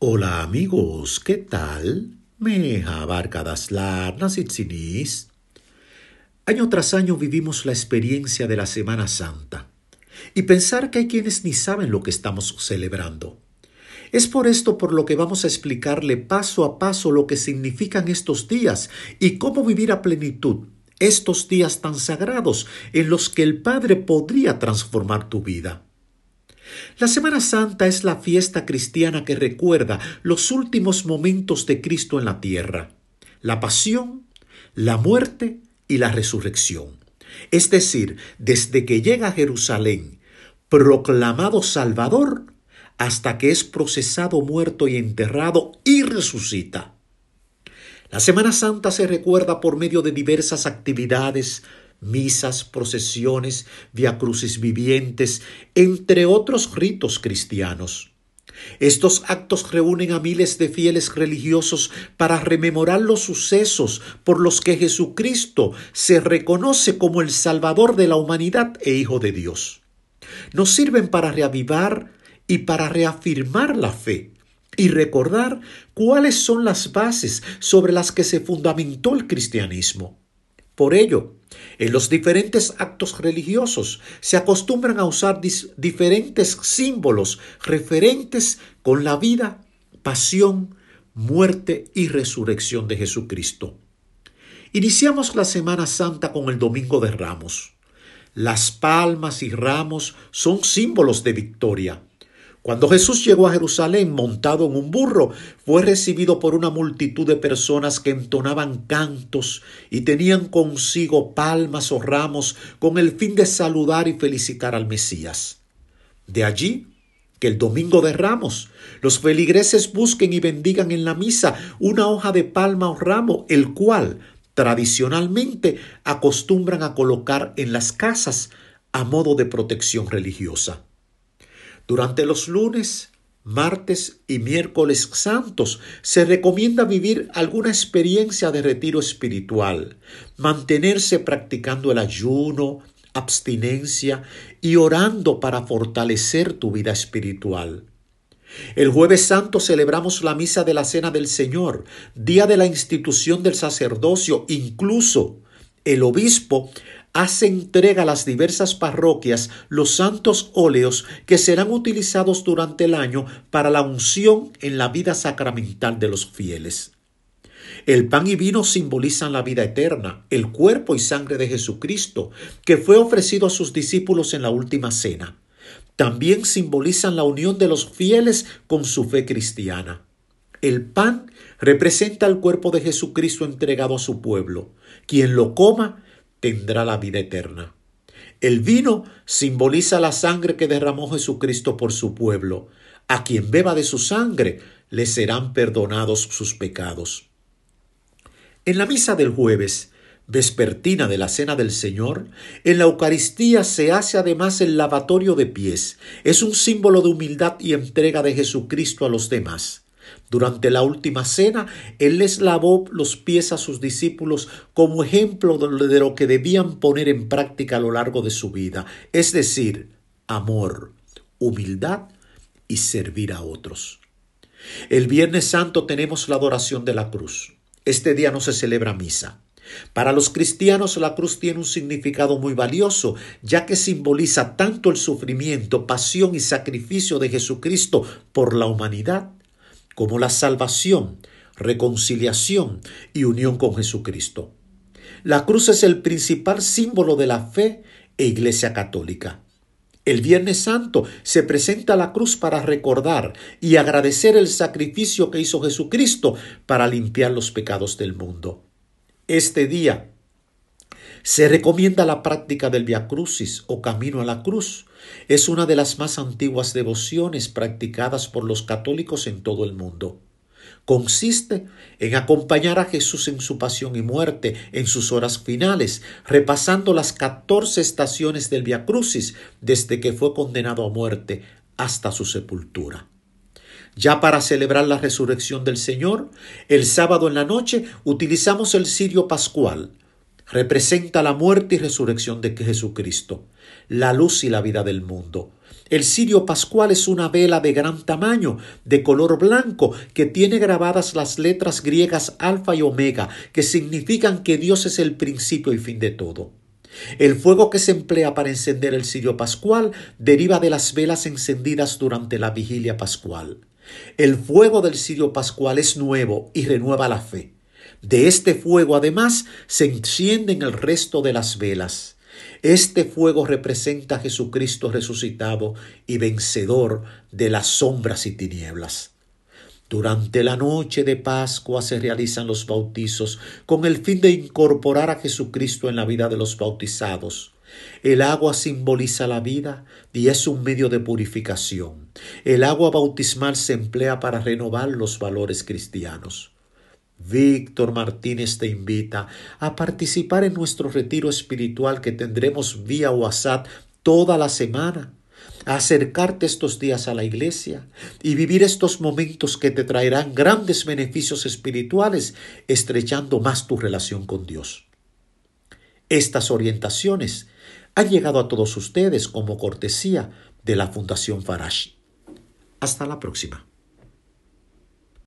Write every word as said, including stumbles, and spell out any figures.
Hola amigos, ¿qué tal? Meha Barkadaslar Nasitsinis. Año tras año vivimos la experiencia de la Semana Santa y pensar que hay quienes ni saben lo que estamos celebrando. Es por esto por lo que vamos a explicarle paso a paso lo que significan estos días y cómo vivir a plenitud estos días tan sagrados en los que el Padre podría transformar tu vida. La Semana Santa es la fiesta cristiana que recuerda los últimos momentos de Cristo en la tierra, la pasión, la muerte y la resurrección. Es decir, desde que llega a Jerusalén, proclamado Salvador, hasta que es procesado, muerto y enterrado y resucita. La Semana Santa se recuerda por medio de diversas actividades, misas, procesiones, viacrucis vivientes, entre otros ritos cristianos. Estos actos reúnen a miles de fieles religiosos para rememorar los sucesos por los que Jesucristo se reconoce como el Salvador de la humanidad e Hijo de Dios. Nos sirven para reavivar y para reafirmar la fe y recordar cuáles son las bases sobre las que se fundamentó el cristianismo. Por ello, en los diferentes actos religiosos se acostumbran a usar dis- diferentes símbolos referentes con la vida, pasión, muerte y resurrección de Jesucristo. Iniciamos la Semana Santa con el Domingo de Ramos. Las palmas y ramos son símbolos de victoria. Cuando Jesús llegó a Jerusalén montado en un burro, fue recibido por una multitud de personas que entonaban cantos y tenían consigo palmas o ramos con el fin de saludar y felicitar al Mesías. De allí que el Domingo de Ramos los feligreses busquen y bendigan en la misa una hoja de palma o ramo, el cual tradicionalmente acostumbran a colocar en las casas a modo de protección religiosa. Durante los lunes, martes y miércoles santos se recomienda vivir alguna experiencia de retiro espiritual, mantenerse practicando el ayuno, abstinencia y orando para fortalecer tu vida espiritual. El Jueves Santo celebramos la misa de la Cena del Señor, día de la institución del sacerdocio. Incluso el obispo hace entrega a las diversas parroquias los santos óleos que serán utilizados durante el año para la unción en la vida sacramental de los fieles. El pan y vino simbolizan la vida eterna, el cuerpo y sangre de Jesucristo, que fue ofrecido a sus discípulos en la última cena. También simbolizan la unión de los fieles con su fe cristiana. El pan representa el cuerpo de Jesucristo entregado a su pueblo. Quien lo coma tendrá la vida eterna. El vino simboliza la sangre que derramó Jesucristo por su pueblo. A quien beba de su sangre le serán perdonados sus pecados. En la misa del jueves, vespertina de la Cena del Señor, en la Eucaristía se hace además el lavatorio de pies. Es un símbolo de humildad y entrega de Jesucristo a los demás. Durante la última cena, Él les lavó los pies a sus discípulos como ejemplo de lo que debían poner en práctica a lo largo de su vida, es decir, amor, humildad y servir a otros. El Viernes Santo tenemos la adoración de la cruz. Este día no se celebra misa. Para los cristianos la cruz tiene un significado muy valioso, ya que simboliza tanto el sufrimiento, pasión y sacrificio de Jesucristo por la humanidad, como la salvación, reconciliación y unión con Jesucristo. La cruz es el principal símbolo de la fe e Iglesia Católica. El Viernes Santo se presenta la cruz para recordar y agradecer el sacrificio que hizo Jesucristo para limpiar los pecados del mundo. Este día se recomienda la práctica del viacrucis o camino a la cruz. Es una de las más antiguas devociones practicadas por los católicos en todo el mundo. Consiste en acompañar a Jesús en su pasión y muerte en sus horas finales, repasando las catorce estaciones del viacrucis desde que fue condenado a muerte hasta su sepultura. Ya para celebrar la resurrección del Señor, el sábado en la noche utilizamos el cirio pascual. Representa la muerte y resurrección de Jesucristo, la luz y la vida del mundo. El cirio pascual es una vela de gran tamaño, de color blanco, que tiene grabadas las letras griegas alfa y omega, que significan que Dios es el principio y fin de todo. El fuego que se emplea para encender el cirio pascual deriva de las velas encendidas durante la vigilia pascual. El fuego del cirio pascual es nuevo y renueva la fe. De este fuego, además, se encienden el resto de las velas. Este fuego representa a Jesucristo resucitado y vencedor de las sombras y tinieblas. Durante la noche de Pascua se realizan los bautizos con el fin de incorporar a Jesucristo en la vida de los bautizados. El agua simboliza la vida y es un medio de purificación. El agua bautismal se emplea para renovar los valores cristianos. Víctor Martínez te invita a participar en nuestro retiro espiritual que tendremos vía WhatsApp toda la semana, a acercarte estos días a la iglesia y vivir estos momentos que te traerán grandes beneficios espirituales, estrechando más tu relación con Dios. Estas orientaciones han llegado a todos ustedes como cortesía de la Fundación Farashi. Hasta la próxima.